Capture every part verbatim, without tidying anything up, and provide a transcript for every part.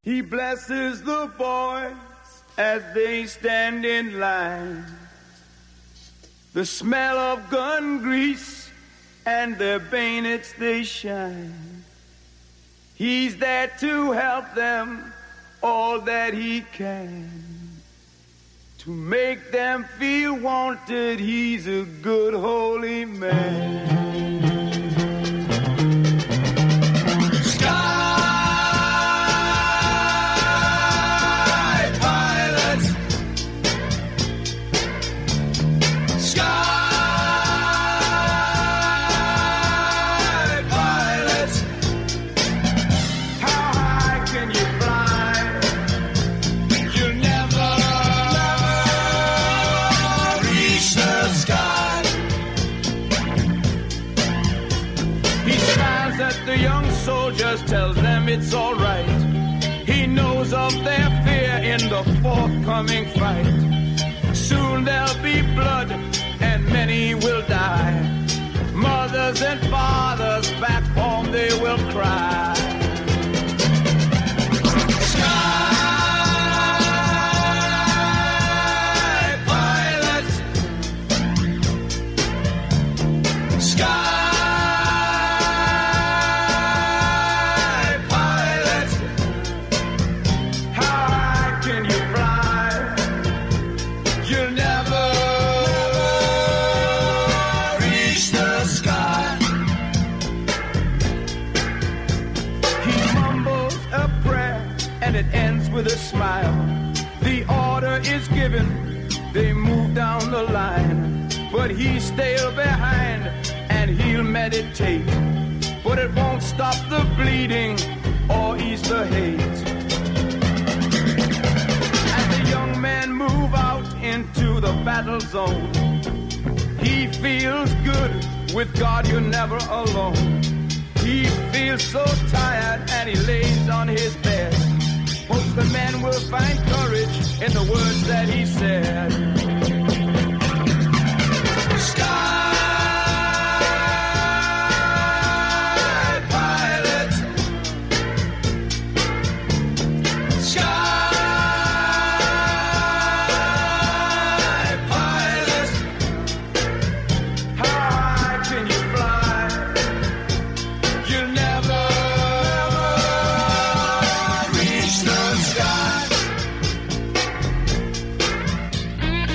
He blesses the boys as they stand in line. The smell of gun grease and their bayonets they shine. He's there to help them all that he can. To make them feel wanted, he's a good holy man. Tells them it's all right. He knows of their fear in the forthcoming fight. Soon there'll be blood and many will die. Mothers and fathers back home they will cry. With a smile, the order is given, they move down the line, but he's still behind and he'll meditate, but it won't stop the bleeding or ease the hate. As the young men move out into the battle zone, he feels good, with God you're never alone. He feels so tired and he lays on his bed. Most the men will find courage in the words that he said. Sky pilot, sky pilot, how high can you fly? You'll never reach the sky.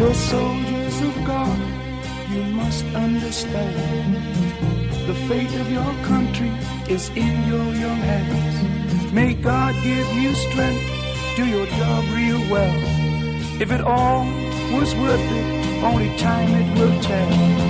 You're soldiers of God, you must understand. The fate of your country is in your young hands. May God give you strength, do your job real well. If it all was worth it, only time it will tell.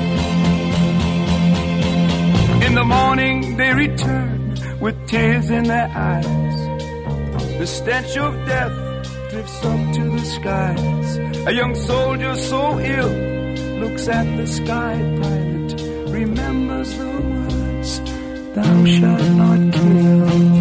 In the morning they return with tears in their eyes. The stench of death drifts up to the skies. A young soldier so ill looks at the sky pilot, remembers the words, thou shalt not kill.